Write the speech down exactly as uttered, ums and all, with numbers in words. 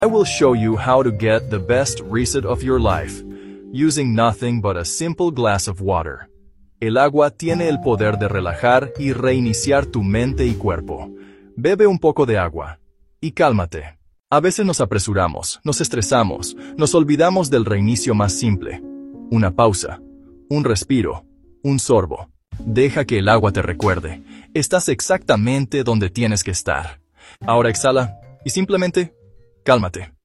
I will show you how to get the best reset of your life, using nothing but a simple glass of water. El agua tiene el poder de relajar y reiniciar tu mente y cuerpo. Bebe un poco de agua y cálmate. A veces nos apresuramos, nos estresamos, nos olvidamos del reinicio más simple. Una pausa, un respiro, un sorbo. Deja que el agua te recuerde. Estás exactamente donde tienes que estar. Ahora exhala y simplemente cálmate.